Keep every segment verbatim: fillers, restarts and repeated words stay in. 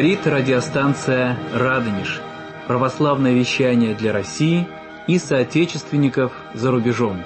Говорит радиостанция «Радонеж». Православное вещание для России и соотечественников за рубежом.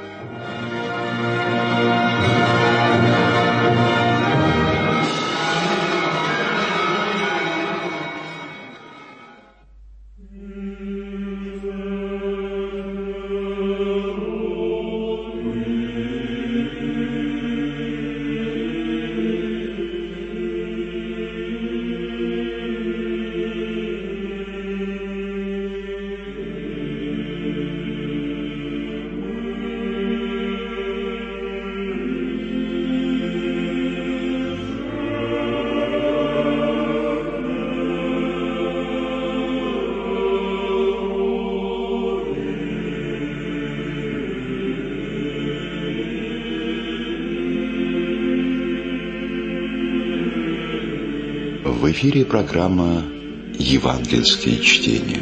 В эфире программа «Евангельские чтения».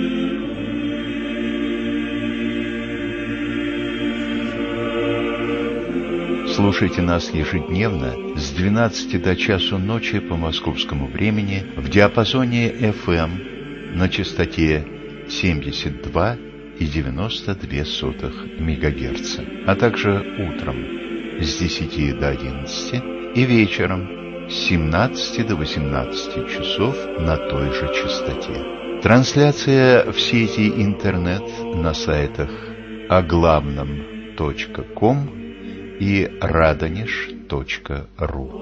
Слушайте нас ежедневно с двенадцати до часу ночи по московскому времени в диапазоне эф эм на частоте семьдесят два и девяносто две сотых мегагерца, а также утром с десяти до одиннадцати и вечером с семнадцати до восемнадцати часов на той же частоте. Трансляция в сети интернет на сайтах оглавном точка ком и радонеж точка ру.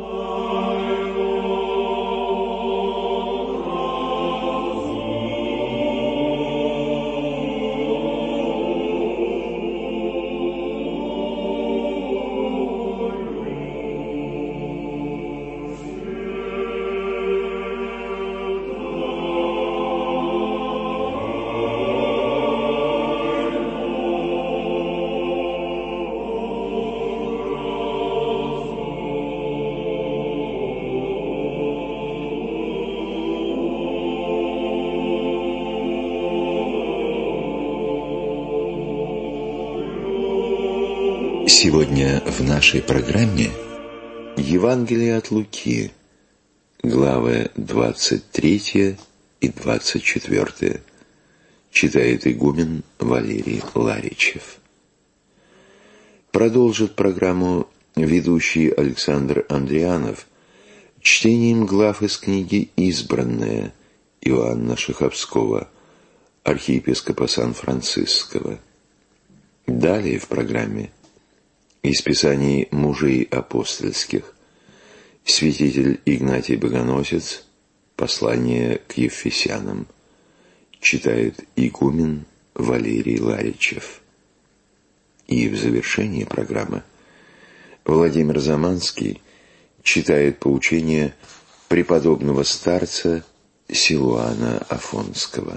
Сегодня в нашей программе Евангелие от Луки, главы двадцать третья и двадцать четвёртая, читает игумен Валерий Ларичев. Продолжит программу ведущий Александр Андрианов чтением глав из книги «Избранная» Иоанна Шаховского, архиепископа Сан-Франциского. Далее в программе из Писаний мужей апостольских святитель Игнатий Богоносец, послание к Ефесянам, читает игумен Валерий Ларичев. И в завершении программы Владимир Заманский читает поучение преподобного старца Силуана Афонского.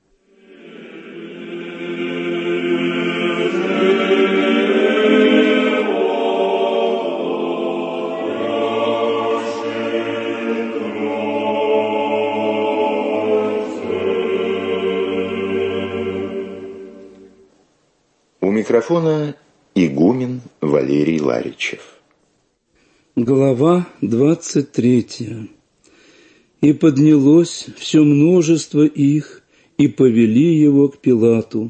У микрофона игумен Валерий Ларичев. Глава двадцать третья. «И поднялось все множество их, и повели его к Пилату.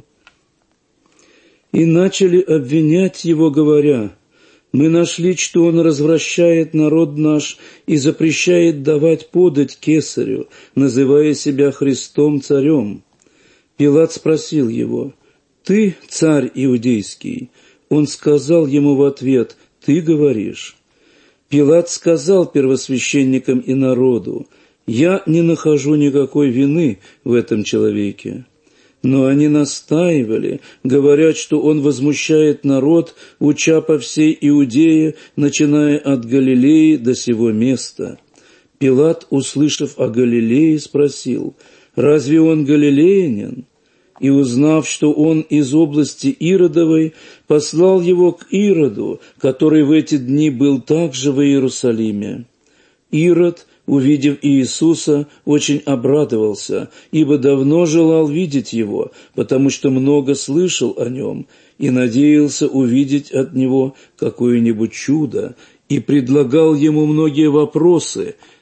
И начали обвинять его, говоря: мы нашли, что он развращает народ наш и запрещает давать подать кесарю, называя себя Христом царем. Пилат спросил его: ты царь иудейский? Он сказал ему в ответ: ты говоришь. Пилат сказал первосвященникам и народу: я не нахожу никакой вины в этом человеке. Но они настаивали, говорят, что он возмущает народ, уча по всей Иудее, начиная от Галилеи до сего места. Пилат, услышав о Галилее, спросил: разве он галилеянин? И, узнав, что он из области Иродовой, послал его к Ироду, который в эти дни был также в Иерусалиме. Ирод, увидев Иисуса, очень обрадовался, ибо давно желал видеть его, потому что много слышал о нем, и надеялся увидеть от него какое-нибудь чудо, и предлагал ему многие вопросы,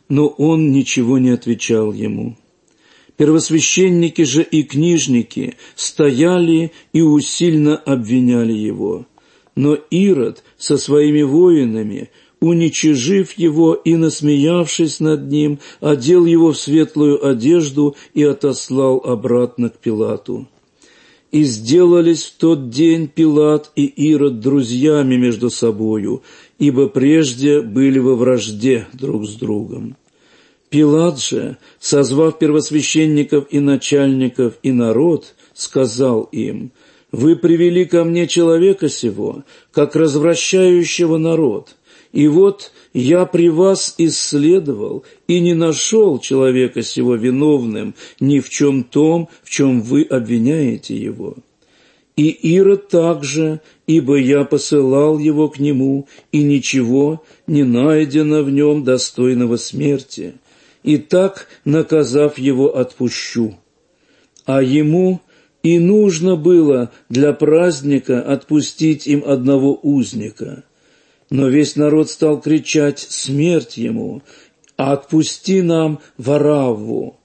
но он ничего не отвечал ему. Первосвященники же и книжники стояли и усильно обвиняли его. Но Ирод со своими воинами, уничижив его и насмеявшись над ним, одел его в светлую одежду и отослал обратно к Пилату. И сделались в тот день Пилат и Ирод друзьями между собою, ибо прежде были во вражде друг с другом. Пилат же, созвав первосвященников и начальников и народ, сказал им: «Вы привели ко мне человека сего, как развращающего народ, и вот я при вас исследовал и не нашел человека сего виновным ни в чем том, в чем вы обвиняете его. И Ирод также, ибо я посылал его к нему, и ничего не найдено в нем достойного смерти. И так, наказав его, отпущу. А ему и нужно было для праздника отпустить им одного узника. Но весь народ стал кричать: смерть ему, а отпусти нам Варавву».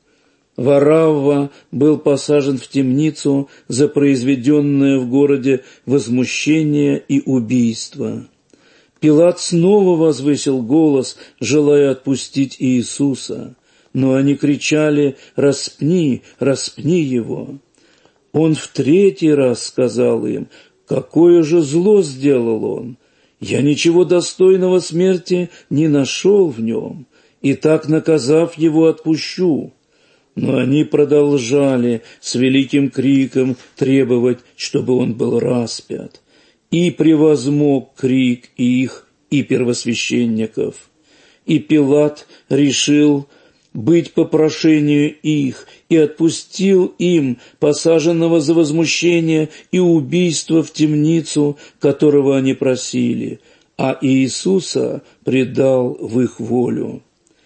Варавва был посажен в темницу за произведенное в городе возмущение и убийство. Пилат снова возвысил голос, желая отпустить Иисуса, но они кричали: «Распни, распни его!» Он в третий раз сказал им: «Какое же зло сделал он! Я ничего достойного смерти не нашел в нем, и так, наказав его, отпущу». Но они продолжали с великим криком требовать, чтобы он был распят. И превозмог крик их и первосвященников. И Пилат решил быть по прошению их и отпустил им посаженного за возмущение и убийство в темницу, которого они просили, а Иисуса предал в их волю.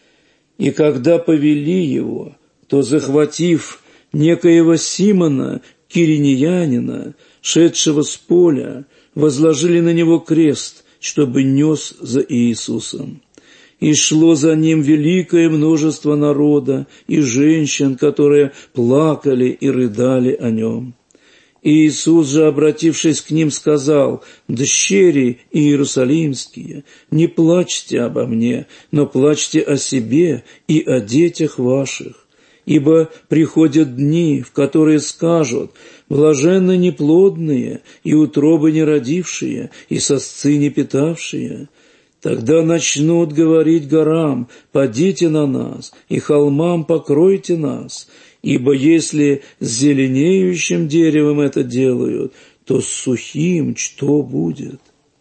И когда повели его, то, захватив некоего Симона, киринеянина, шедшего с поля, возложили на него крест, чтобы нес за Иисусом. И шло за ним великое множество народа и женщин, которые плакали и рыдали о нем. И Иисус же, обратившись к ним, сказал: «Дщери иерусалимские, не плачьте обо мне, но плачьте о себе и о детях ваших. Ибо приходят дни, в которые скажут: блаженны неплодные, и утробы не родившие, и сосцы не питавшие. Тогда начнут говорить горам: падите на нас, и холмам покройте нас. Ибо если с зеленеющим деревом это делают, то с сухим что будет?»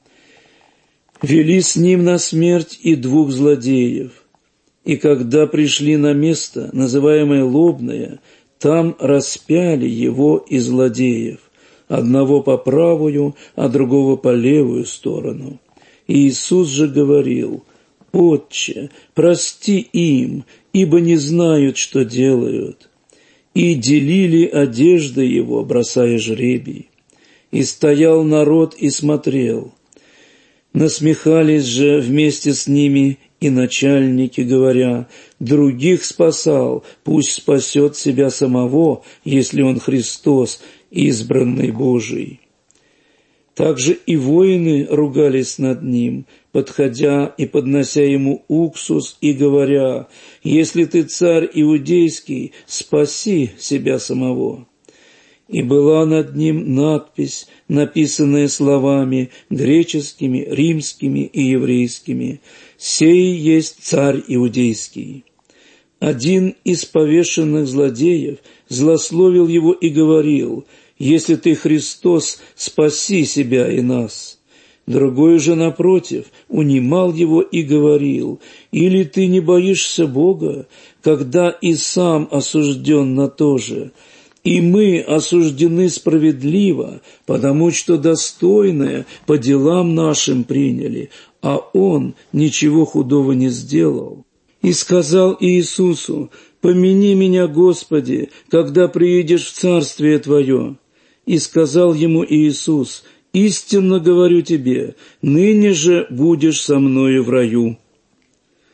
Вели с ним на смерть и двух злодеев. И когда пришли на место, называемое Лобное, там распяли его и злодеев, одного по правую, а другого по левую сторону. И Иисус же говорил: «Отче, прости им, ибо не знают, что делают». И делили одежды его, бросая жребий. И стоял народ и смотрел. Насмехались же вместе с ними и начальники, говоря: «Других спасал, пусть спасет себя самого, если он Христос, избранный Божий». Также и воины ругались над ним, подходя и поднося ему уксус и говоря: «Если ты царь иудейский, спаси себя самого». И была над ним надпись, написанная словами греческими, римскими и еврейскими: «Сей есть царь иудейский». Один из повешенных злодеев злословил его и говорил: «Если ты Христос, спаси себя и нас». Другой же, напротив, унимал его и говорил: «Или ты не боишься Бога, когда и сам осужден на то же? И мы осуждены справедливо, потому что достойное по делам нашим приняли, а он ничего худого не сделал». И сказал Иисусу: «Помяни меня, Господи, когда приедешь в Царствие Твое». И сказал ему Иисус: «Истинно говорю тебе, ныне же будешь со мною в раю».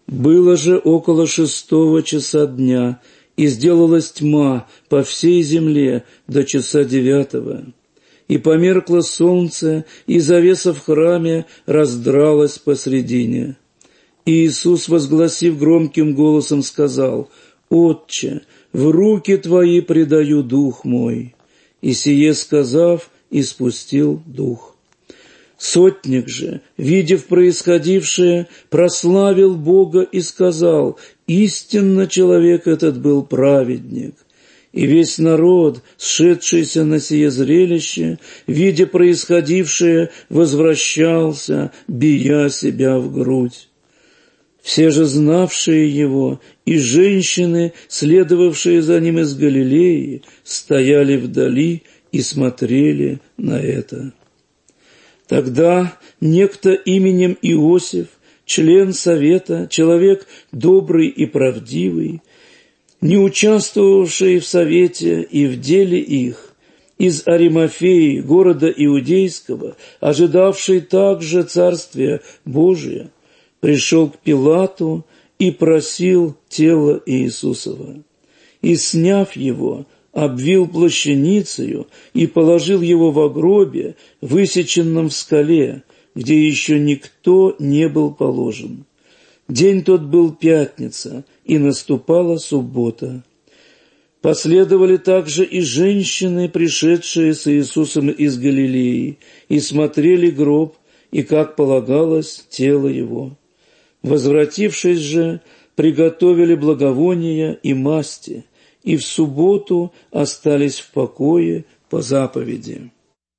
Было же около шестого часа дня, и сделалась тьма по всей земле до часа девятого. И померкло солнце, и завеса в храме раздралась посредине. И Иисус, возгласив громким голосом, сказал: «Отче, в руки Твои предаю дух мой». И сие сказав, испустил дух. Сотник же, видев происходившее, прославил Бога и сказал: «Истинно человек этот был праведник». И весь народ, сшедшийся на сие зрелище, видя происходившее, возвращался, бия себя в грудь. Все же знавшие его и женщины, следовавшие за ним из Галилеи, стояли вдали и смотрели на это. Тогда некто именем Иосиф, член совета, человек добрый и правдивый, не участвовавший в совете и в деле их, из Аримафеи, города Иудейского, ожидавший также Царствия Божия, пришел к Пилату и просил тело Иисусова. И, сняв его, обвил плащаницею и положил его во гробе, высеченном в скале, где еще никто не был положен. День тот был пятница, и наступала суббота. Последовали также и женщины, пришедшие с Иисусом из Галилеи, и смотрели гроб, и, как полагалось, тело его. Возвратившись же, приготовили благовония и масти, и в субботу остались в покое по заповеди.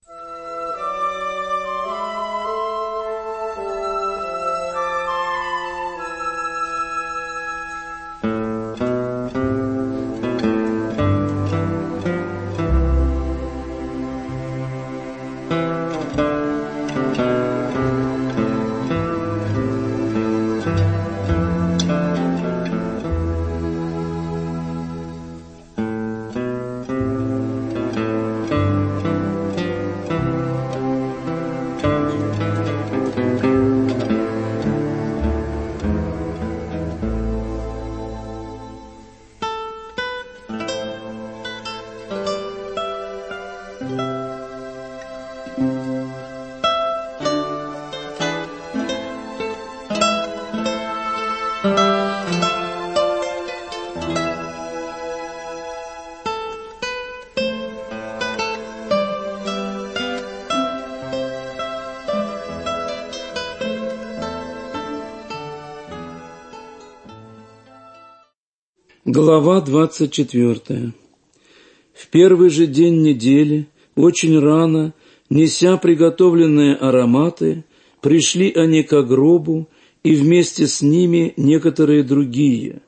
Глава двадцать четвёртая. В первый же день недели, очень рано, неся приготовленные ароматы, пришли они ко гробу, и вместе с ними некоторые другие.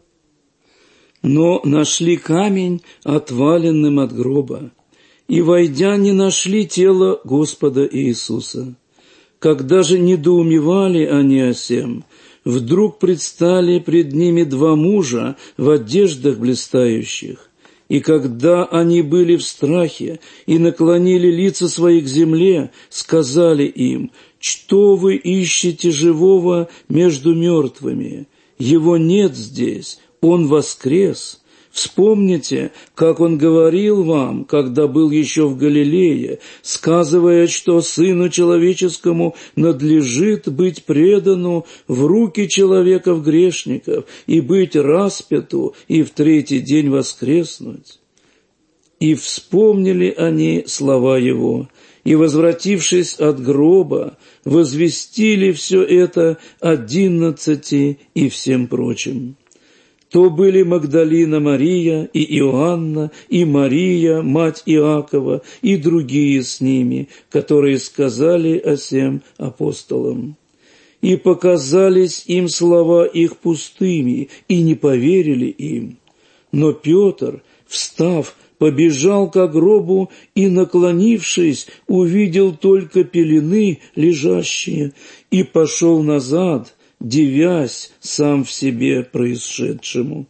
Но нашли камень отваленным от гроба, и, войдя, не нашли тело Господа Иисуса. Когда же недоумевали они о сем, вдруг предстали пред ними два мужа в одеждах блистающих. И когда они были в страхе и наклонили лица свои к земле, сказали им: «Что вы ищете живого между мертвыми? Его нет здесь, он воскрес. Вспомните, как он говорил вам, когда был еще в Галилее, сказывая, что Сыну Человеческому надлежит быть предану в руки человеков-грешников и быть распяту, и в третий день воскреснуть». И вспомнили они слова его, и, возвратившись от гроба, возвестили все это одиннадцати и всем прочим. То были Магдалина Мария и Иоанна, и Мария, мать Иакова, и другие с ними, которые сказали о сем апостолам. И показались им слова их пустыми, и не поверили им. Но Петр, встав, побежал ко гробу и, наклонившись, увидел только пелены лежащие, и пошел назад, дивясь сам в себе происшедшему.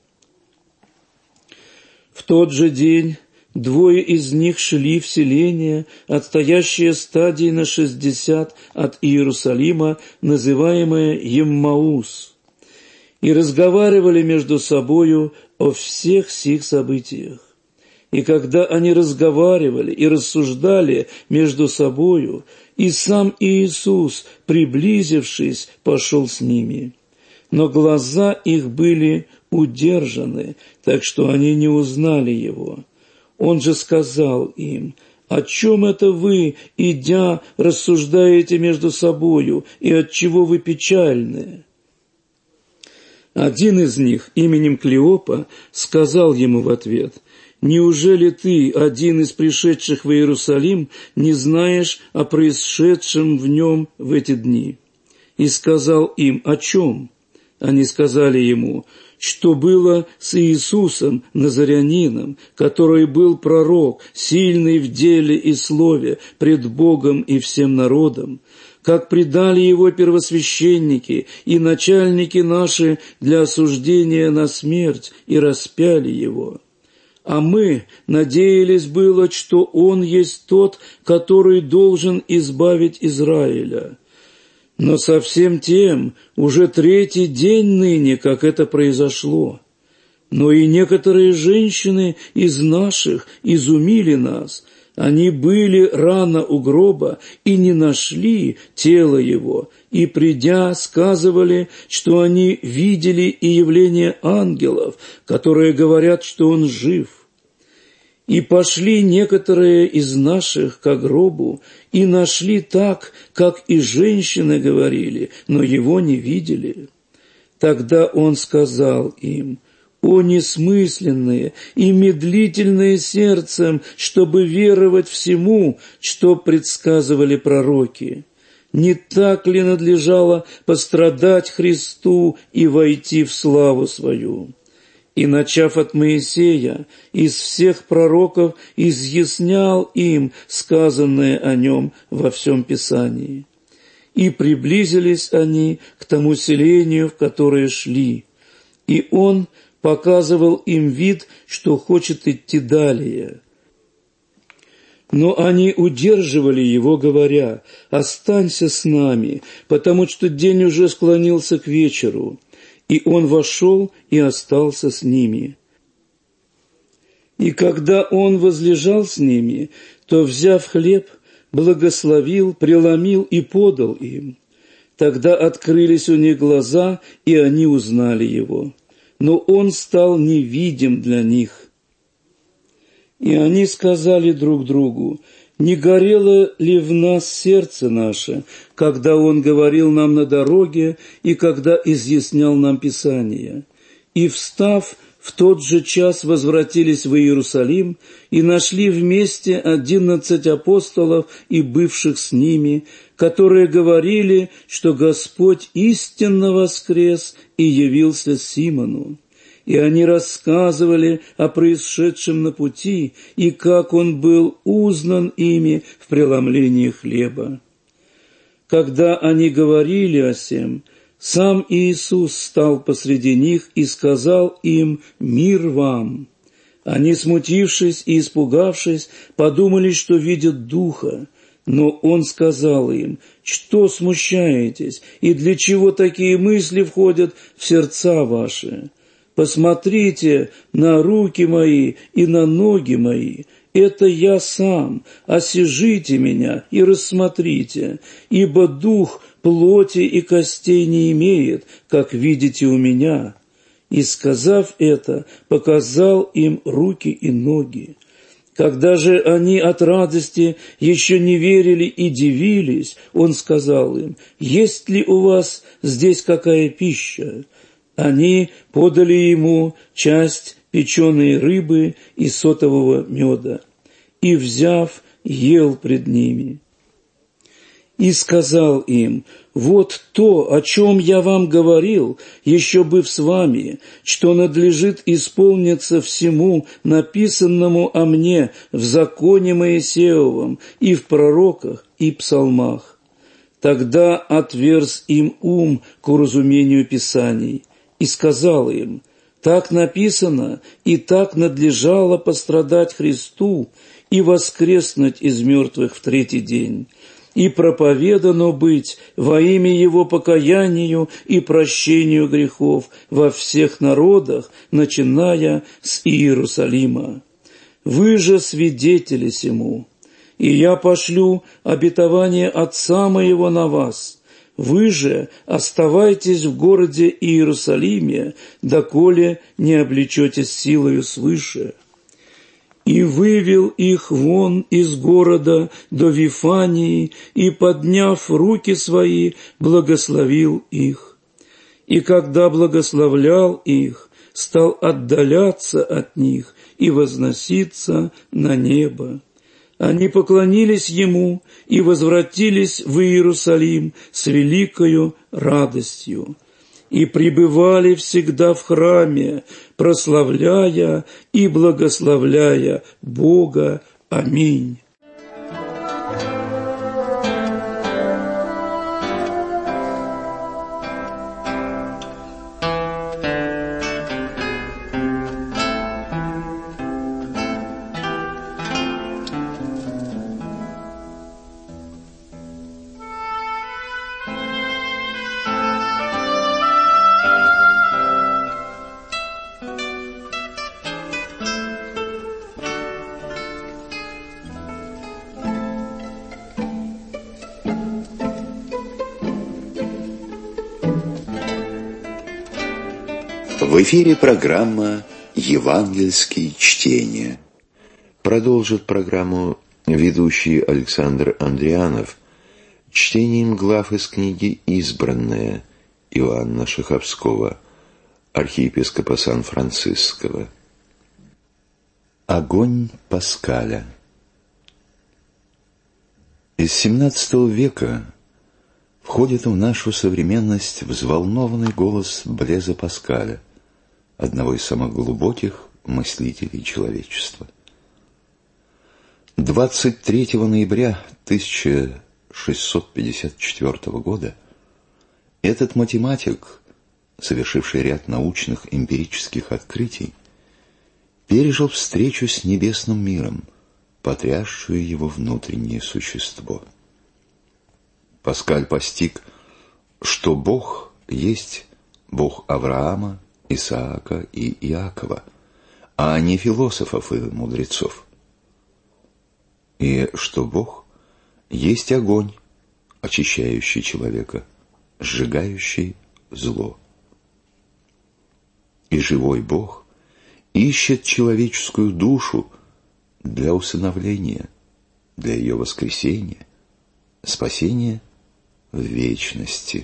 В тот же день двое из них шли в селение, отстоящее стадии на шестьдесят от Иерусалима, называемое Еммаус. и разговаривали между собою о всех сих событиях. И когда они разговаривали и рассуждали между собою, и сам Иисус, приблизившись, пошел с ними. Но глаза их были удержаны, так что они не узнали его. Он же сказал им: «О чем это вы, идя, рассуждаете между собою, и отчего вы печальны?» Один из них, именем Клеопа, сказал ему в ответ: «Неужели ты, один из пришедших в Иерусалим, не знаешь о происшедшем в нем в эти дни?» И сказал им: «О чем?» Они сказали ему: «Что было с Иисусом Назарянином, который был пророк, сильный в деле и слове пред Богом и всем народом, как предали его первосвященники и начальники наши для осуждения на смерть и распяли его. А мы надеялись было, что он есть тот, который должен избавить Израиля. Но совсем тем уже третий день ныне, как это произошло. Но и некоторые женщины из наших изумили нас. Они были рано у гроба и не нашли тело его, и, придя, сказывали, что они видели и явление ангелов, которые говорят, что он жив. И пошли некоторые из наших ко гробу, и нашли так, как и женщины говорили, но его не видели. Тогда он сказал им: «О несмысленные и медлительные сердцем, чтобы веровать всему, что предсказывали пророки! Не так ли надлежало пострадать Христу и войти в славу свою?» И, начав от Моисея, из всех пророков изъяснял им сказанное о нем во всем Писании. И приблизились они к тому селению, в которое шли, и он показывал им вид, что хочет идти далее. Но они удерживали его, говоря: «Останься с нами, потому что день уже склонился к вечеру». И он вошел и остался с ними. И когда он возлежал с ними, то, взяв хлеб, благословил, преломил и подал им. Тогда открылись у них глаза, и они узнали его. Но он стал невидим для них. И они сказали друг другу: «Не горело ли в нас сердце наше, когда он говорил нам на дороге и когда изъяснял нам Писание?» И, встав, в тот же час возвратились в Иерусалим и нашли вместе одиннадцать апостолов и бывших с ними, которые говорили, что Господь истинно воскрес и явился Симону. И они рассказывали о происшедшем на пути и как он был узнан ими в преломлении хлеба. Когда они говорили о сем, сам Иисус стал посреди них и сказал им: «Мир вам!» Они, смутившись и испугавшись, подумали, что видят Духа. Но он сказал им: «Что смущаетесь, и для чего такие мысли входят в сердца ваши? Посмотрите на руки мои и на ноги мои, это я сам, осижите меня и рассмотрите, ибо дух плоти и костей не имеет, как видите у меня». И, сказав это, показал им руки и ноги. Когда же они от радости еще не верили и дивились, он сказал им: «Есть ли у вас здесь какая пища?» Они подали ему часть печеной рыбы и сотового меда, и, взяв, ел пред ними. И сказал им: «Вот то, о чем я вам говорил, еще быв с вами, что надлежит исполниться всему написанному о мне в законе Моисеевом и в пророках и псалмах». Тогда отверз им ум к уразумению Писаний, и сказал им: «Так написано, и так надлежало пострадать Христу и воскреснуть из мертвых в третий день, и проповедано быть во имя Его покаянию и прощению грехов во всех народах, начиная с Иерусалима. Вы же свидетели сему, и я пошлю обетование Отца моего на вас. Вы же оставайтесь в городе Иерусалиме, доколе не облечетесь силою свыше. И вывел их вон из города до Вифании, и, подняв руки свои, благословил их. И когда благословлял их, стал отдаляться от них и возноситься на небо. Они поклонились Ему и возвратились в Иерусалим с великою радостью, и пребывали всегда в храме, прославляя и благословляя Бога. Аминь. В эфире программа «Евангельские чтения». Продолжит программу ведущий Александр Андрианов чтением глав из книги «Избранная» Иоанна Шаховского, архиепископа Сан-Франциского. Огонь Паскаля. Из семнадцатого века входит в нашу современность взволнованный голос Блеза Паскаля, одного из самых глубоких мыслителей человечества. двадцать третьего ноября тысяча шестьсот пятьдесят четвёртого года этот математик, совершивший ряд научных эмпирических открытий, пережил встречу с небесным миром, потрясшую его внутреннее существо. Паскаль постиг, что Бог есть Бог Авраама, Исаака и Иакова, а не философов и мудрецов. И что Бог есть огонь, очищающий человека, сжигающий зло. И живой Бог ищет человеческую душу для усыновления, для ее воскресения, спасения в вечности.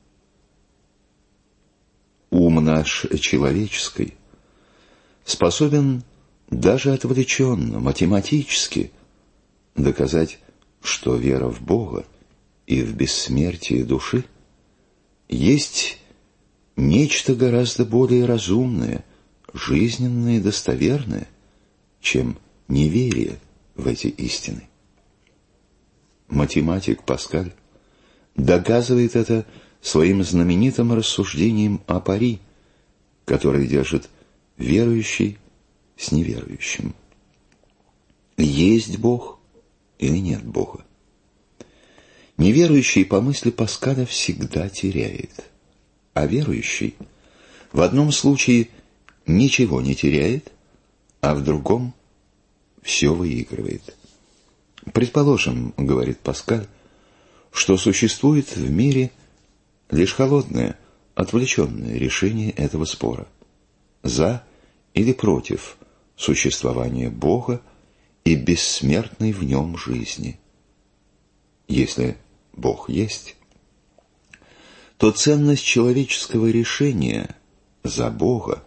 Ум наш человеческий способен даже отвлеченно, математически доказать, что вера в Бога и в бессмертие души есть нечто гораздо более разумное, жизненное и достоверное, чем неверие в эти истины. Математик Паскаль доказывает это своим знаменитым рассуждением о пари, которое держит верующий с неверующим. Есть Бог или нет Бога? Неверующий, по мысли Паскаля, всегда теряет, а верующий в одном случае ничего не теряет, а в другом все выигрывает. Предположим, говорит Паскаль, что существует в мире лишь холодное, отвлеченное решение этого спора за или против существования Бога и бессмертной в нем жизни. Если Бог есть, то ценность человеческого решения за Бога,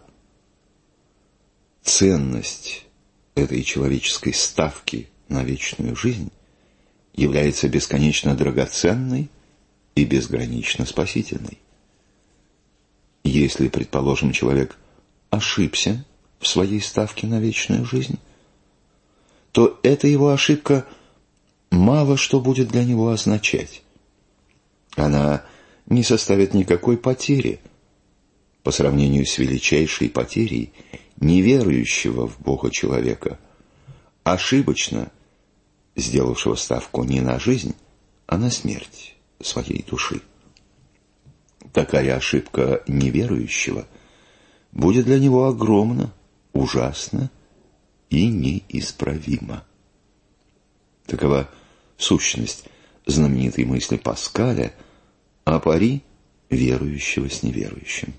ценность этой человеческой ставки на вечную жизнь является бесконечно драгоценной и безгранично спасительной. Если, предположим, человек ошибся в своей ставке на вечную жизнь, то эта его ошибка мало что будет для него означать. Она не составит никакой потери по сравнению с величайшей потерей неверующего в Бога человека, ошибочно сделавшего ставку не на жизнь, а на смерть своей души. Такая ошибка неверующего будет для него огромна, ужасна и неисправима. Такова сущность знаменитой мысли Паскаля о пари верующего с неверующим.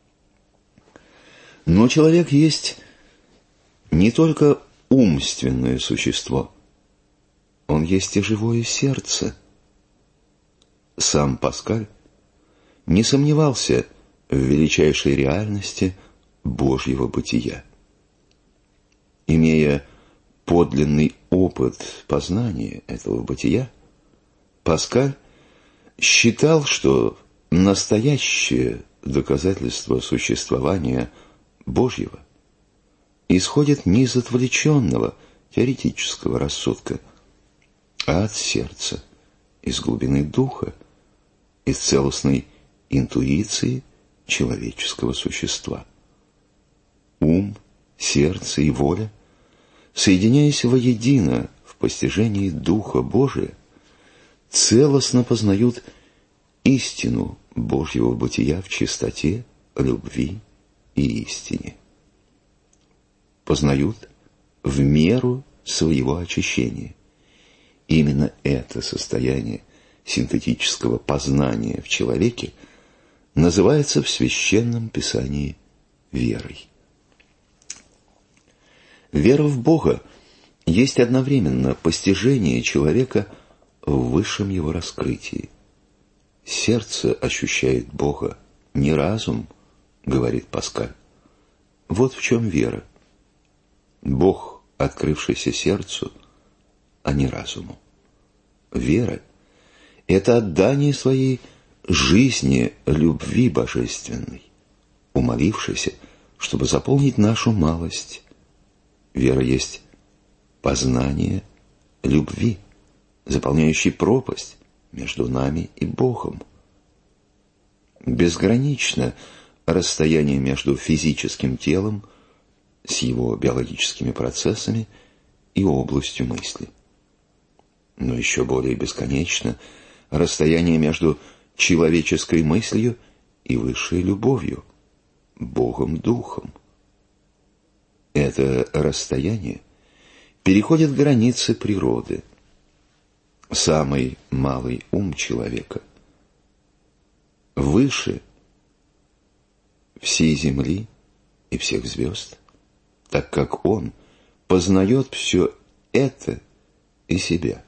Но человек есть не только умственное существо, он есть и живое сердце. Сам Паскаль не сомневался в величайшей реальности Божьего бытия. Имея подлинный опыт познания этого бытия, Паскаль считал, что настоящее доказательство существования Божьего исходит не из отвлеченного теоретического рассудка, а от сердца, из глубины духа, из целостной интуиции человеческого существа. Ум, сердце и воля, соединяясь воедино в постижении Духа Божия, целостно познают истину Божьего бытия в чистоте, любви и истине. Познают в меру своего очищения. Именно это состояние синтетического познания в человеке называется в Священном Писании верой. Вера в Бога есть одновременно постижение человека в высшем его раскрытии. Сердце ощущает Бога, не разум, говорит Паскаль. Вот в чем вера. Бог, открывшийся сердцу, а не разуму. Вера — это отдание своей жизни любви божественной, умолившейся, чтобы заполнить нашу малость. Вера есть познание любви, заполняющей пропасть между нами и Богом. Безгранично расстояние между физическим телом с его биологическими процессами и областью мысли. Но еще более бесконечно расстояние между человеческой мыслью и высшей любовью, Богом-Духом. Это расстояние переходит границы природы. Самый малый ум человека выше всей земли и всех звезд, так как он познает все это и себя.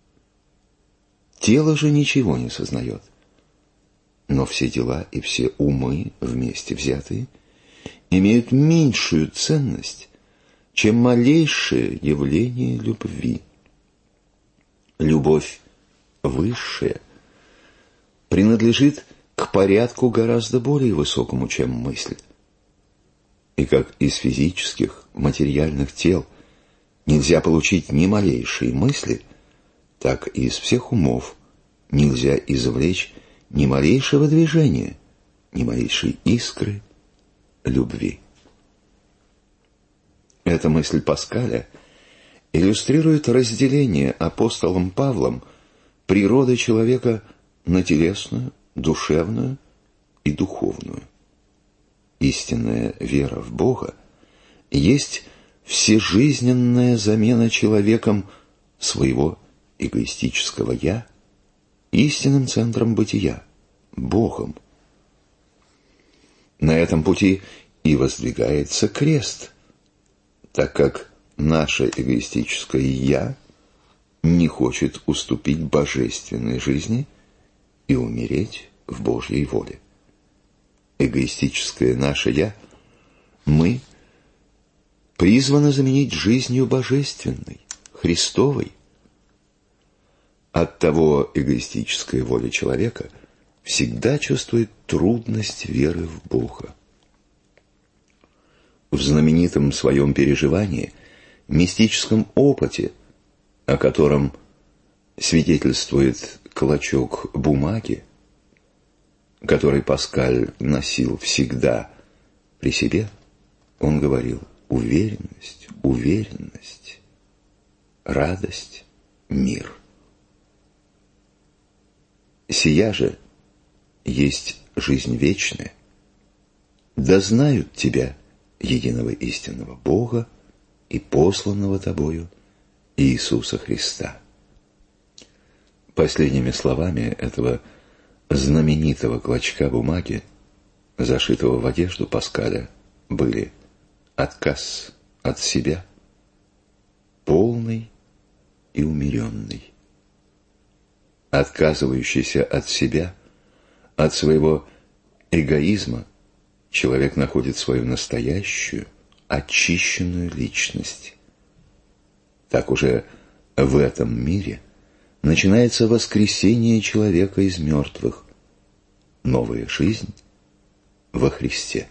Тело же ничего не сознает, но все дела и все умы, вместе взятые, имеют меньшую ценность, чем малейшее явление любви. Любовь высшая принадлежит к порядку гораздо более высокому, чем мысль. И как из физических, материальных тел нельзя получить ни малейшей мысли, так и из всех умов нельзя извлечь ни малейшего движения, ни малейшей искры любви. Эта мысль Паскаля иллюстрирует разделение апостолом Павлом природы человека на телесную, душевную и духовную. Истинная вера в Бога есть всежизненная замена человеком своего эгоистического «я» истинным центром бытия, Богом. На этом пути и воздвигается крест, так как наше эгоистическое «я» не хочет уступить божественной жизни и умереть в Божьей воле. Эгоистическое наше «я» мы призваны заменить жизнью божественной, Христовой. Оттого эгоистическая воля человека всегда чувствует трудность веры в Бога. В знаменитом своем переживании, мистическом опыте, о котором свидетельствует клочок бумаги, который Паскаль носил всегда при себе, он говорил: уверенность, уверенность, радость, мир. Сия же есть жизнь вечная, да знают Тебя, единого истинного Бога и посланного Тобою Иисуса Христа». Последними словами этого знаменитого клочка бумаги, зашитого в одежду Паскаля, были отказ от себя, полный и умеренный. Отказывающийся от себя, от своего эгоизма, человек находит свою настоящую, очищенную личность. Так уже в этом мире начинается воскресение человека из мертвых, новая жизнь во Христе.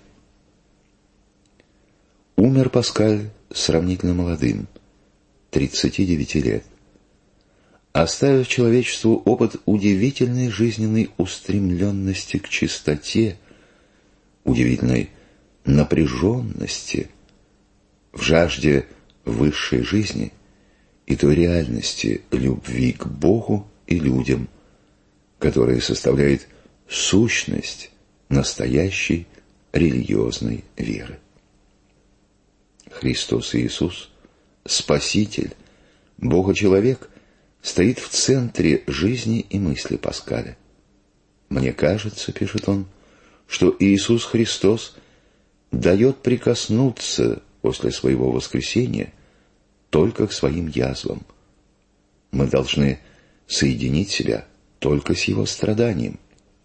Умер Паскаль сравнительно молодым, тридцати девяти лет, оставив человечеству опыт удивительной жизненной устремленности к чистоте, удивительной напряженности в жажде высшей жизни и той реальности любви к Богу и людям, которая составляет сущность настоящей религиозной веры. Христос Иисус, Спаситель, Бога-человек, стоит в центре жизни и мысли Паскаля. «Мне кажется, — пишет он, — что Иисус Христос дает прикоснуться после своего воскресения только к своим язвам. Мы должны соединить себя только с Его страданием».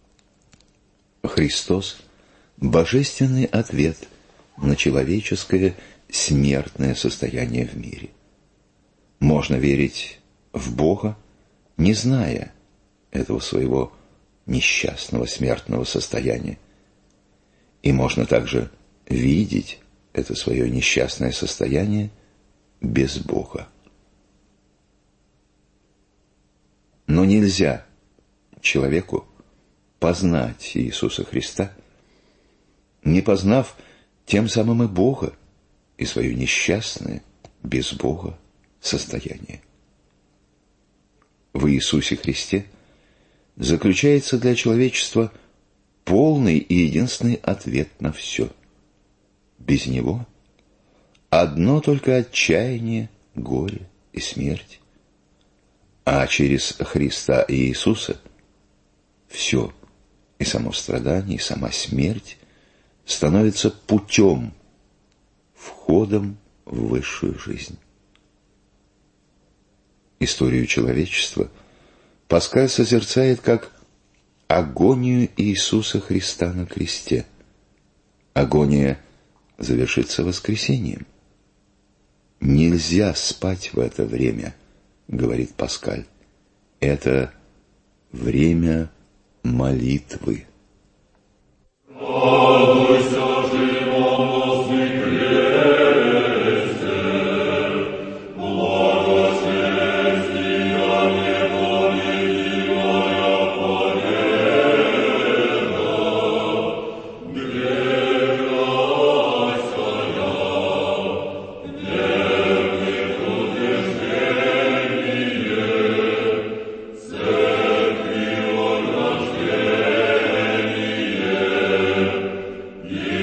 Христос — божественный ответ на человеческое смертное состояние в мире. Можно верить в Бога, не зная этого своего несчастного смертного состояния. И можно также видеть это свое несчастное состояние без Бога. Но нельзя человеку познать Иисуса Христа, не познав тем самым и Бога, и свое несчастное без Бога состояние. В Иисусе Христе заключается для человечества полный и единственный ответ на все. Без Него одно только отчаяние, горе и смерть. А через Христа и Иисуса все, и само страдание, и сама смерть, становится путем, входом в высшую жизнь. Историю человечества Паскаль созерцает как агонию Иисуса Христа на кресте. Агония завершится воскресением. «Нельзя спать в это время», — говорит Паскаль. «Это время молитвы». Yeah.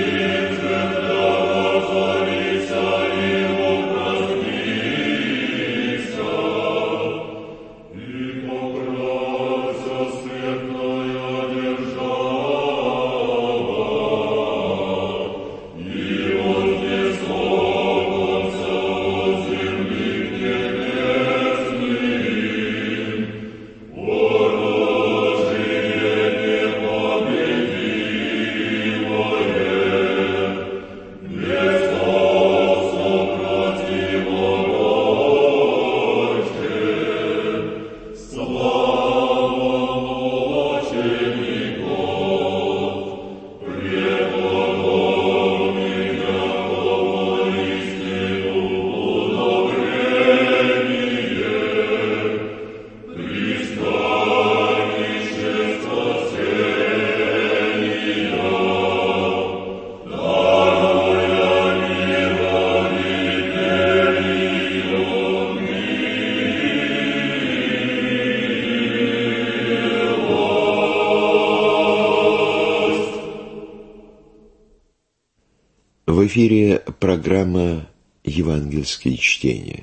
эфире программа «Евангельские чтения».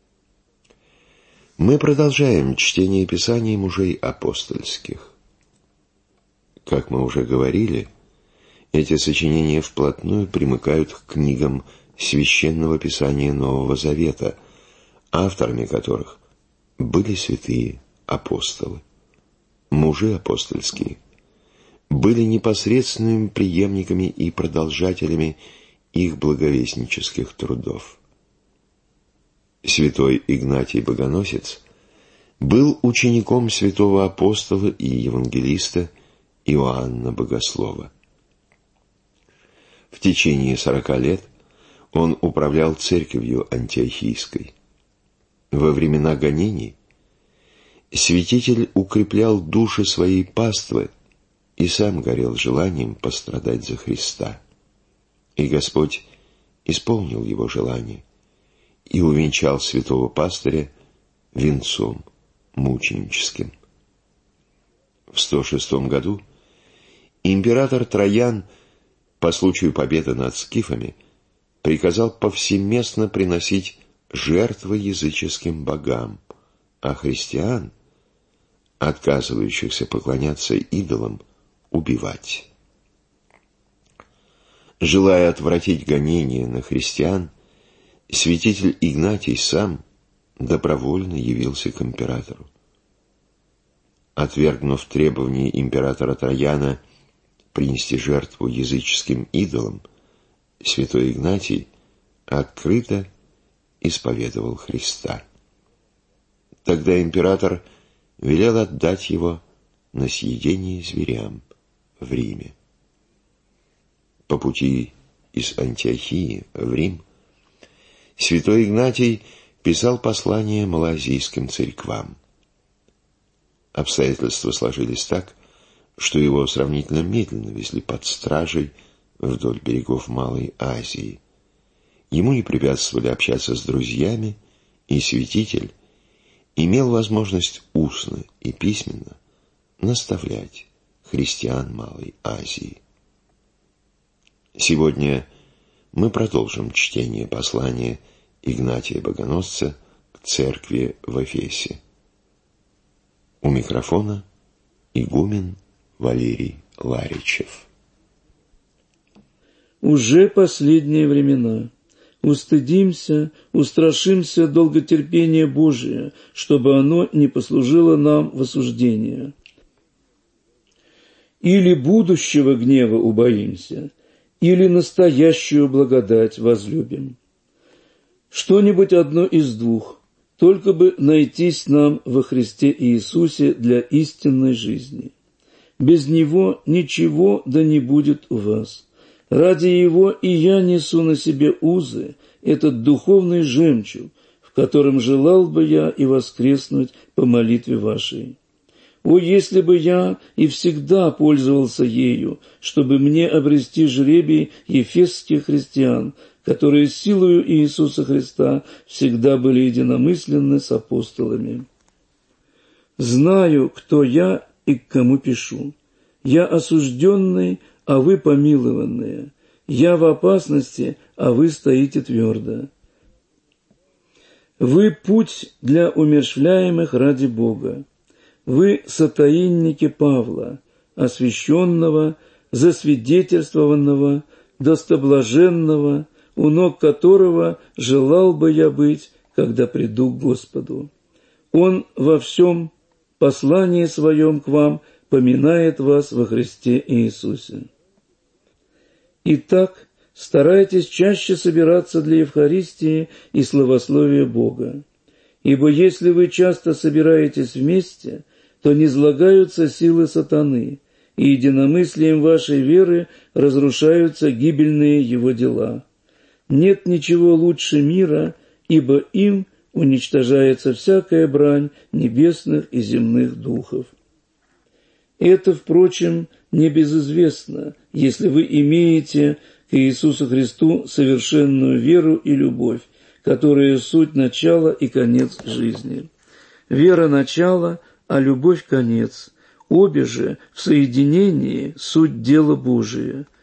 Мы продолжаем чтение Писаний мужей апостольских. Как мы уже говорили, эти сочинения вплотную примыкают к книгам Священного Писания Нового Завета, авторами которых были святые апостолы. Мужи апостольские были непосредственными преемниками и продолжателями их благовестнических трудов. Святой Игнатий Богоносец был учеником святого апостола и евангелиста Иоанна Богослова. В течение сорока лет он управлял церковью антиохийской. Во времена гонений святитель укреплял души своей паствы и сам горел желанием пострадать за Христа. И Господь исполнил его желание и увенчал святого пастыря венцом мученическим. В сто шестом году император Троян по случаю победы над скифами приказал повсеместно приносить жертвы языческим богам, а христиан, отказывающихся поклоняться идолам, убивать. Желая отвратить гонения на христиан, святитель Игнатий сам добровольно явился к императору. Отвергнув требования императора Трояна принести жертву языческим идолам, святой Игнатий открыто исповедовал Христа. Тогда император велел отдать его на съедение зверям в Риме. По пути из Антиохии в Рим святой Игнатий писал послания малоазийским церквам. Обстоятельства сложились так, что его сравнительно медленно везли под стражей вдоль берегов Малой Азии. Ему не препятствовали общаться с друзьями, и святитель имел возможность устно и письменно наставлять христиан Малой Азии. Сегодня мы продолжим чтение послания Игнатия Богоносца к церкви в Эфесе. У микрофона игумен Валерий Ларичев. Уже последние времена. Устыдимся, устрашимся долготерпения Божия, чтобы оно не послужило нам в осуждение. Или будущего гнева убоимся, или настоящую благодать возлюбим. Что-нибудь одно из двух, только бы найтись нам во Христе Иисусе для истинной жизни. Без Него ничего да не будет у вас. Ради Его и я несу на себе узы, этот духовный жемчуг, в котором желал бы я и воскреснуть по молитве вашей. О, если бы я и всегда пользовался ею, чтобы мне обрести жребий ефесских христиан, которые силою Иисуса Христа всегда были единомысленны с апостолами. Знаю, кто я и к кому пишу. Я осужденный, а вы помилованные. Я в опасности, а вы стоите твердо. Вы путь для умерщвляемых ради Бога. Вы сотаинники Павла, освященного, засвидетельствованного, достоблаженного, у ног которого желал бы я быть, когда приду к Господу. Он во всем послании своем к вам поминает вас во Христе Иисусе. Итак, старайтесь чаще собираться для Евхаристии и славословия Бога. Ибо если вы часто собираетесь вместе, то низлагаются силы сатаны, и единомыслием вашей веры разрушаются гибельные его дела. Нет ничего лучше мира, ибо им уничтожается всякая брань небесных и земных духов. Это, впрочем, не безызвестно, если вы имеете к Иисусу Христу совершенную веру и любовь, которые суть начало и конец жизни. Вера – начало, а любовь – конец. Обе же в соединении суть дела Божие.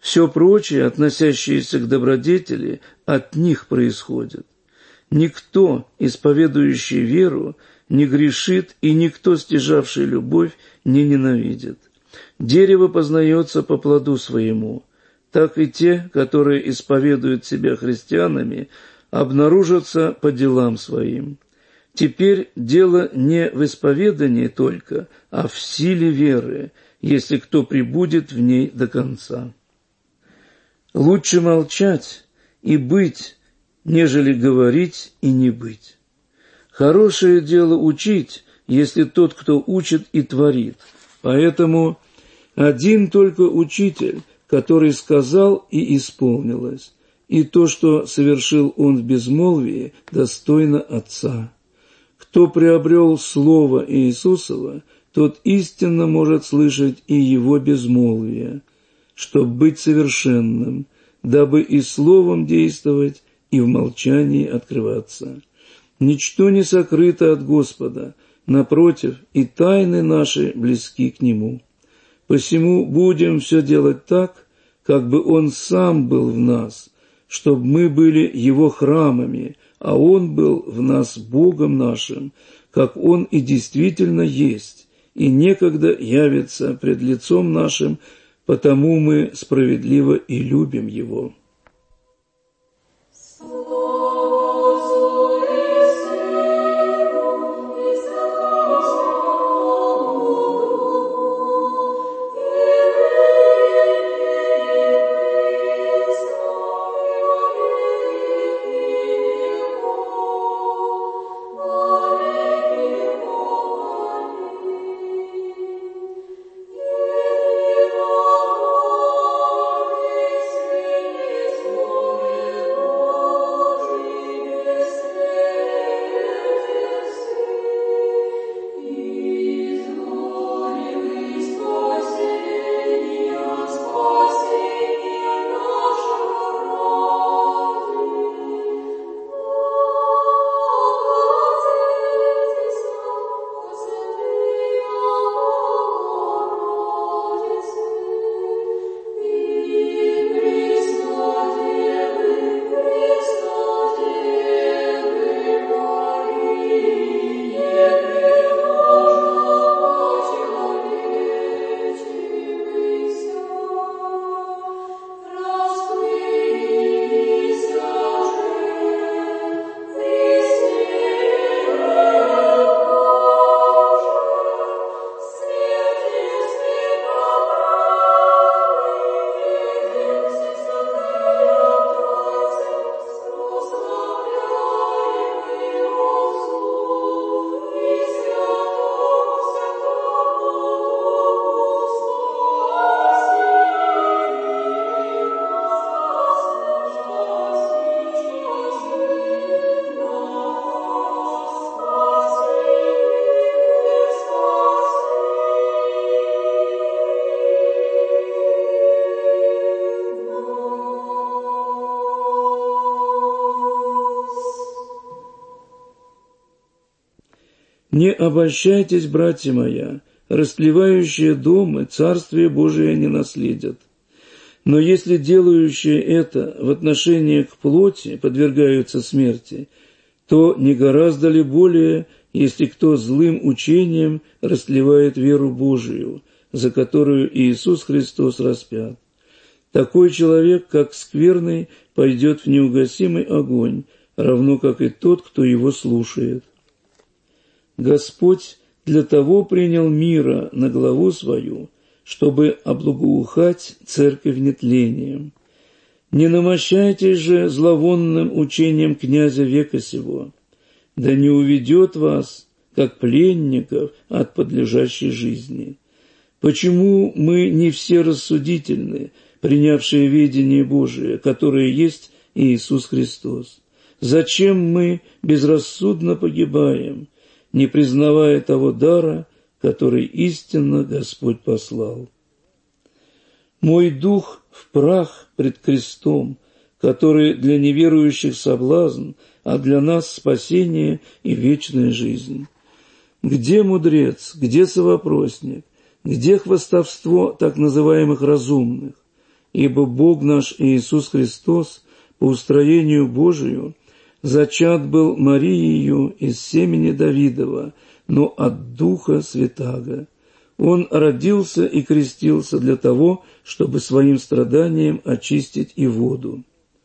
Все прочее, относящееся к добродетели, от них происходит. Никто, исповедующий веру, не грешит, и никто, стяжавший любовь, не ненавидит. Дерево познается по плоду своему. Так и те, которые исповедуют себя христианами, обнаружатся по делам своим. Теперь дело не в исповедании только, а в силе веры, если кто пребудет в ней до конца. Лучше молчать и быть, нежели говорить и не быть. Хорошее дело учить, если тот, кто учит и творит. Поэтому один только учитель, который сказал и исполнилось, и то, что совершил он в безмолвии, достойно Отца. Кто приобрел Слово Иисусово, тот истинно может слышать и Его безмолвие, чтоб быть совершенным, дабы и словом действовать, и в молчании открываться. Ничто не сокрыто от Господа, напротив, и тайны наши близки к Нему. Посему будем все делать так, как бы Он сам был в нас, чтобы мы были Его храмами, а Он был в нас Богом нашим, как Он и действительно есть, и некогда явится пред лицом нашим, потому мы справедливо и любим Его. Не обольщайтесь, братья моя, растлевающие дома Царствие Божие не наследят. Но если делающие это в отношении к плоти подвергаются смерти, то не гораздо ли более, если кто злым учением растлевает веру Божию, за которую Иисус Христос распят. Такой человек, как скверный, пойдет в неугасимый огонь, равно как и тот, кто его слушает. Господь для того принял мира на главу свою, чтобы облагоухать церковь нетлением. Не намощайтесь же зловонным учением князя века сего, да не уведет вас, как пленников, от подлежащей жизни. Почему мы не все рассудительны, принявшие ведение Божие, которое есть Иисус Христос? Зачем мы безрассудно погибаем, не признавая того дара, который истинно Господь послал? Мой дух в прах пред крестом, который для неверующих соблазн, а для нас спасение и вечная жизнь. Где мудрец, где совопросник, где хвастовство так называемых разумных? ибо Бог наш Иисус Христос по устроению Божию зачат был Мариею из семени Давидова, но от Духа Святаго. Он родился и крестился для того, чтобы своим страданием очистить и воду.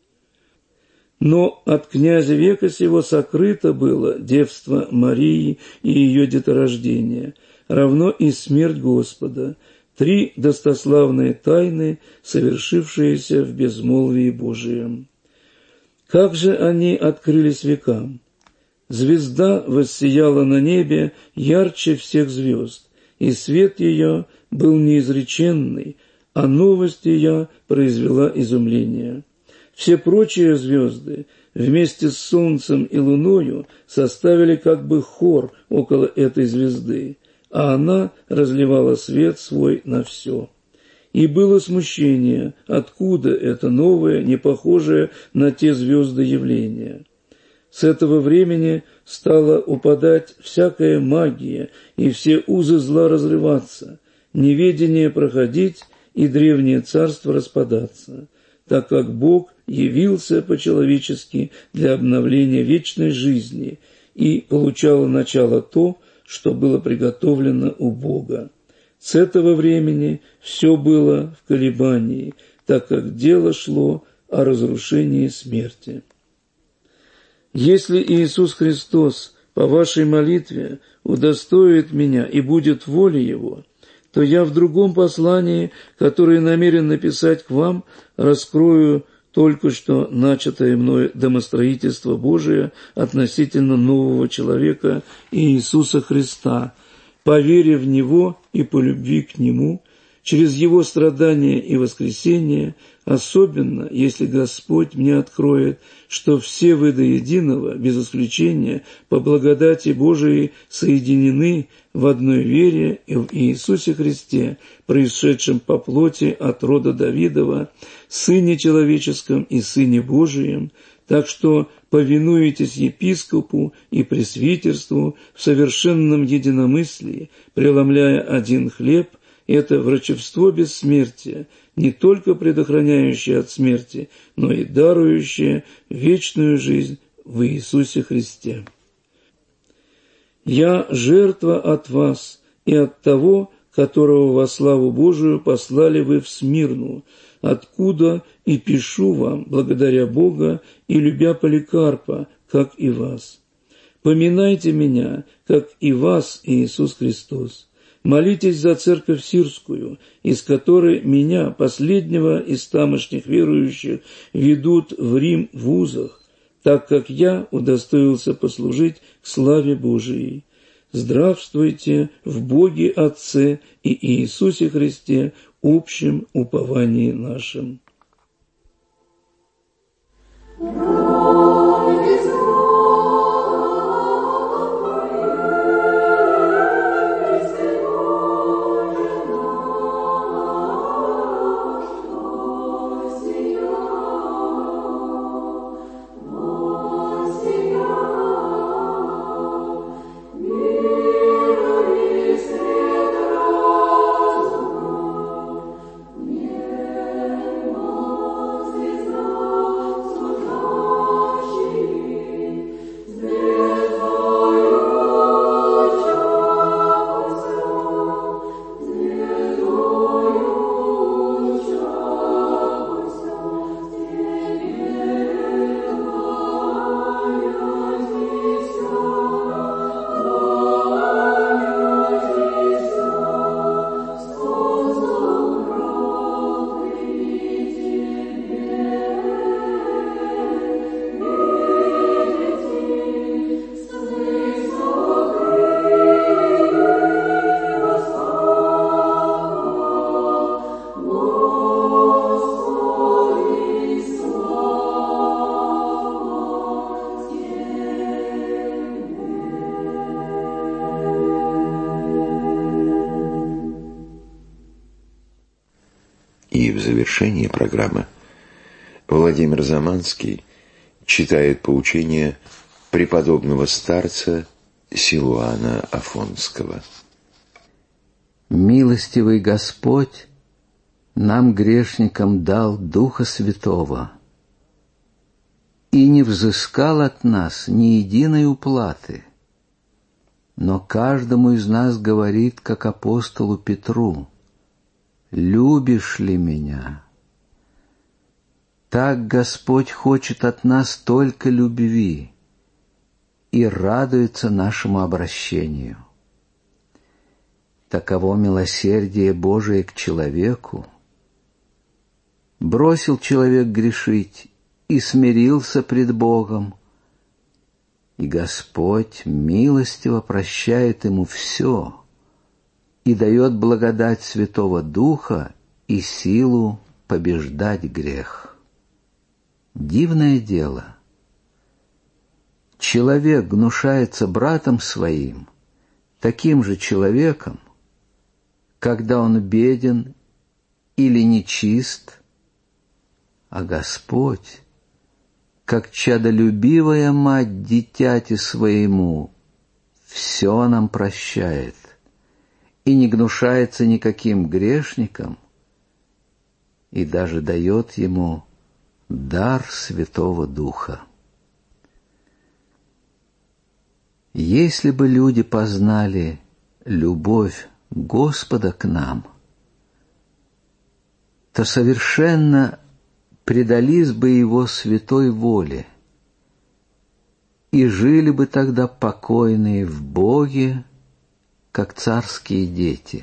Но от князя века сего сокрыто было девство Марии и ее деторождение, равно и смерть Господа, три достославные тайны, совершившиеся в безмолвии Божием. Как же они открылись векам? Звезда воссияла на небе ярче всех звезд, и свет ее был неизреченный, а новость ее произвела изумление. Все прочие звезды вместе с солнцем и луною составили как бы хор около этой звезды, а она разливала свет свой на все. И было смущение, откуда это новое, не похожее на те звезды явление. С этого времени стала упадать всякая магия, и все узы зла разрываться, неведение проходить и древнее царство распадаться, так как Бог явился по-человечески для обновления вечной жизни, и получало начало то, что было приготовлено у Бога. С этого времени все было в колебании, так как дело шло о разрушении смерти. Если Иисус Христос по вашей молитве удостоит меня и будет воля Его, то я в другом послании, которое намерен написать к вам, раскрою только что начатое мною домостроительство Божие относительно нового человека Иисуса Христа, по вере в Него и по любви к Нему, через Его страдания и воскресение, особенно если Господь мне откроет, что все вы до единого, без исключения, по благодати Божией соединены в одной вере и в Иисусе Христе, происшедшем по плоти от рода Давидова, Сыне Человеческом и Сыне Божием, так что повинуетесь епископу и пресвитерству в совершенном единомыслии, преломляя один хлеб. Это врачевство бессмертия, не только предохраняющее от смерти, но и дарующее вечную жизнь в Иисусе Христе. «Я жертва от вас и от того, которого во славу Божию послали вы в Смирну, откуда и пишу вам, благодаря Бога и любя Поликарпа, как и вас. Поминайте меня, как и вас, Иисус Христос. Молитесь за церковь сирскую, из которой меня, последнего из тамошних верующих, ведут в Рим в узах, так как я удостоился послужить к славе Божией. Здравствуйте в Боге Отце и Иисусе Христе, общем уповании нашим». И в завершении программы Владимир Заманский читает поучение преподобного старца Силуана Афонского. «Милостивый Господь нам, грешникам, дал Духа Святого и не взыскал от нас ни единой уплаты, но каждому из нас говорит, как апостолу Петру: «Любишь ли меня?» Так Господь хочет от нас только любви и радуется нашему обращению. Таково милосердие Божие к человеку. Бросил человек грешить и смирился пред Богом, и Господь милостиво прощает ему все и дает благодать Святого Духа и силу побеждать грех. Дивное дело. Человек гнушается братом своим, таким же человеком, когда он беден или нечист, а Господь, как чадолюбивая мать дитяти своему, все нам прощает и не гнушается никаким грешником, и даже дает ему дар Святого Духа. Если бы люди познали любовь Господа к нам, то совершенно предались бы Его святой воле и жили бы тогда покойные в Боге, как царские дети.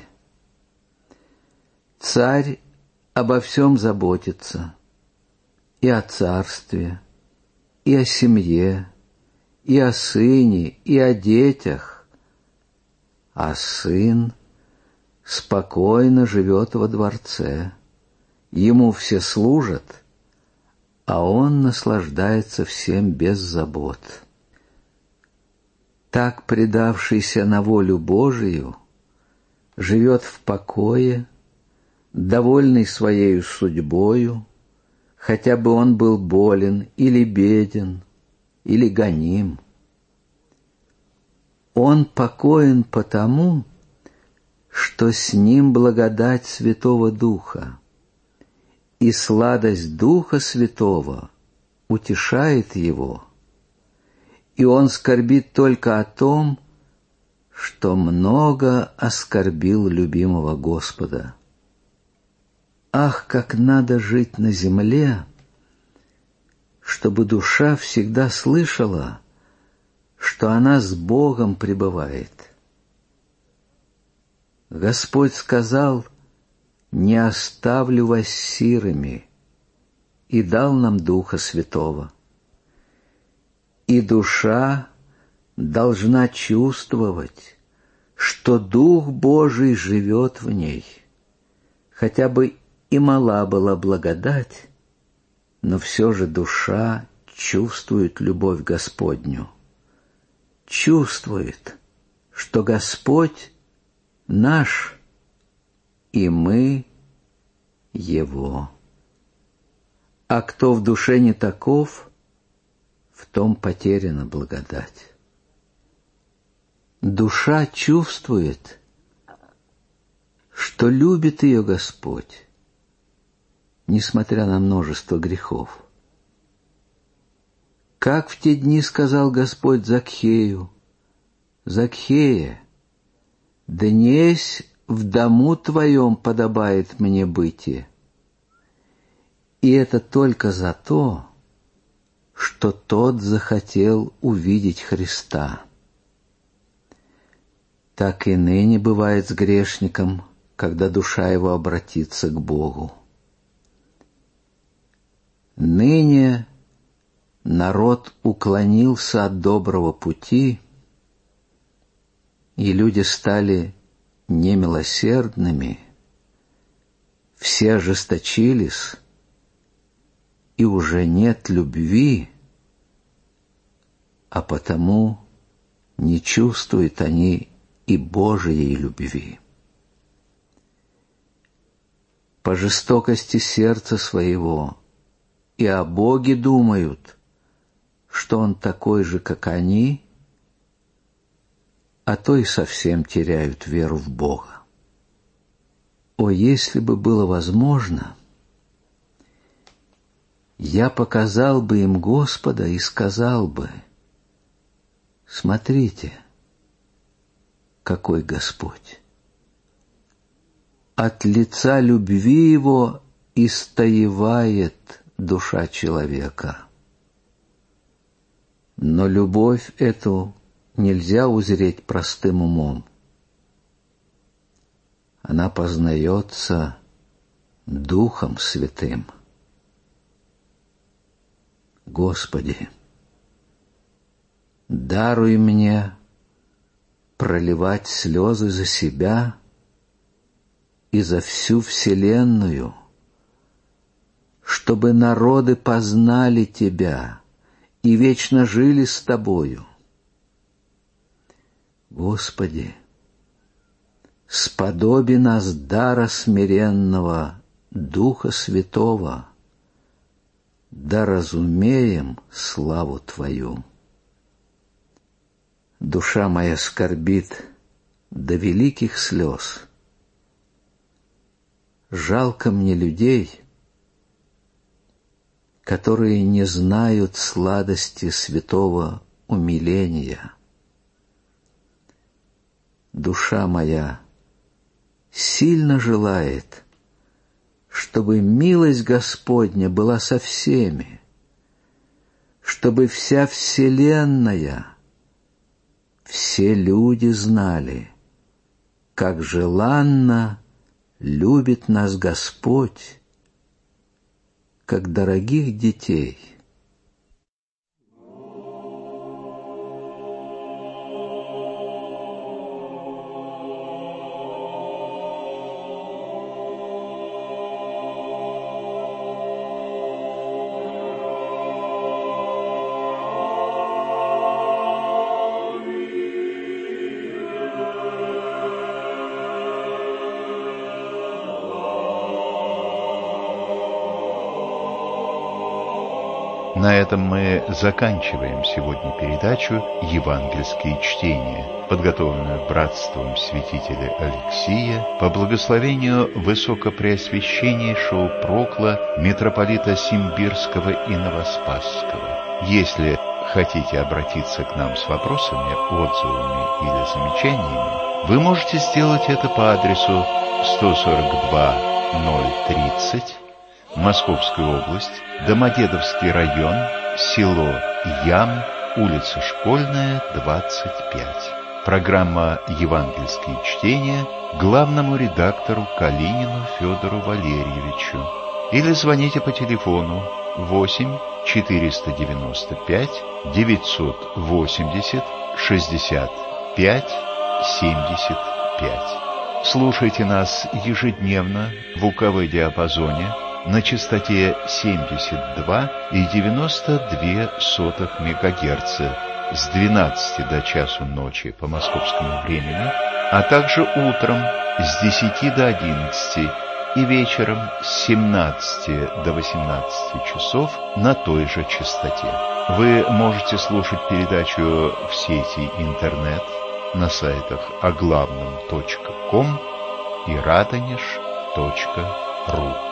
Царь обо всем заботится, и о царстве, и о семье, и о сыне, и о детях, а сын спокойно живет во дворце, ему все служат, а он наслаждается всем без забот. Так предавшийся на волю Божию живет в покое, довольный своею судьбою, хотя бы он был болен или беден, или гоним. Он покоен потому, что с ним благодать Святого Духа, и сладость Духа Святого утешает его, и он скорбит только о том, что много оскорбил любимого Господа. Ах, как надо жить на земле, чтобы душа всегда слышала, что она с Богом пребывает. Господь сказал: «Не оставлю вас сирыми», и дал нам Духа Святого. И душа должна чувствовать, что Дух Божий живет в ней, хотя бы и мала была благодать, но все же душа чувствует любовь Господню, чувствует, что Господь наш, и мы Его. А кто в душе не таков, в том потеряна благодать. Душа чувствует, что любит ее Господь, несмотря на множество грехов. Как в те дни сказал Господь Закхею: «Закхея, днесь в дому твоем подобает мне бытие». И это только за то, что тот захотел увидеть Христа. Так и ныне бывает с грешником, когда душа его обратится к Богу. Ныне народ уклонился от доброго пути, и люди стали немилосердными, все ожесточились, и уже нет любви, а потому не чувствуют они и Божией любви. По жестокости сердца своего и о Боге думают, что Он такой же, как они, а то и совсем теряют веру в Бога. О, если бы было возможно, я показал бы им Господа и сказал бы: смотрите, какой Господь! От лица любви Его истаивает душа человека. Но любовь эту нельзя узреть простым умом. Она познается Духом Святым. Господи, даруй мне проливать слезы за себя и за всю вселенную, чтобы народы познали Тебя и вечно жили с Тобою. Господи, сподоби нас дара смиренного Духа Святого, да разумеем славу Твою. Душа моя скорбит до великих слез. Жалко мне людей, которые не знают сладости святого умиления. Душа моя сильно желает, чтобы милость Господня была со всеми, чтобы вся вселенная, все люди знали, как желанно любит нас Господь, как дорогих детей. На этом мы заканчиваем сегодня передачу «Евангельские чтения», подготовленную братством святителя Алексия по благословению высокопреосвященнейшего прокла митрополита Симбирского и Новоспасского. Если хотите обратиться к нам с вопросами, отзывами или замечаниями, вы можете сделать это по адресу сто сорок два ноль тридцать, Московская область, Домодедовский район, село Ям, улица Школьная, двадцать пять. Программа «Евангельские чтения» главному редактору Калинину Федору Валерьевичу. Или звоните по телефону восемь четыреста девяносто пять девятьсот восемьдесят шестьдесят пять семьдесят пять. Слушайте нас ежедневно в УКВ диапазоне на частоте семьдесят два и девяносто две сотых мегагерца с двенадцати до часу ночи по московскому времени, а также утром с десяти до одиннадцати и вечером с семнадцати до восемнадцати часов на той же частоте. Вы можете слушать передачу в сети интернет на сайтах оглавном точка ком и радонеж точка ру.